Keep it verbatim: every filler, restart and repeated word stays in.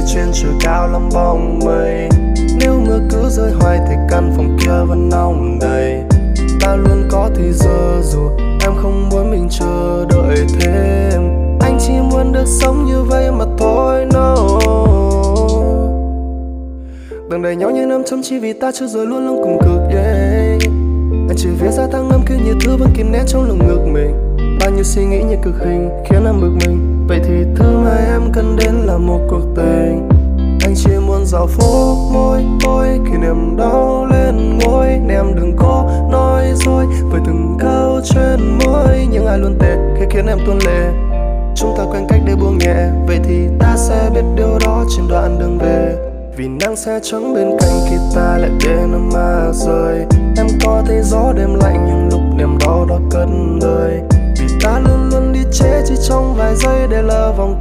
trên trời cao lắm bóng mây. Nếu mưa cứ rơi hoài thì căn phòng kia vẫn nóng đầy. Ta luôn có thì giờ dù em không muốn mình chờ đợi thêm. Anh chỉ muốn được sống như vậy mà thôi, no. Đằng đầy nhau những năm chăm chỉ vì ta chưa rồi luôn luôn cùng cực, yeah. Anh chỉ viết ra thăng âm cứ như thứ vẫn kìm nén trong lồng ngực mình. Bao nhiêu suy nghĩ như cực hình khiến em bực mình. Vậy thì thứ mà em cần đến là một cuộc tình. Anh chỉ muốn dạo phố môi tôi khi niềm đau lên ngôi. Em đừng có nói dối với từng câu trên môi. Nhưng ai luôn tệ khi khiến em tuôn lệ. Chúng ta quen cách để buông nhẹ. Vậy thì ta sẽ biết điều đó trên đoạn đường về. Vì nắng sẽ trắng bên cạnh khi ta lại để nó mà rơi. Em có thấy gió đêm lạnh nhưng lúc niềm đau đó cất lời. Vì ta luôn luôn đi chế chỉ trong vài giây để lờ vòng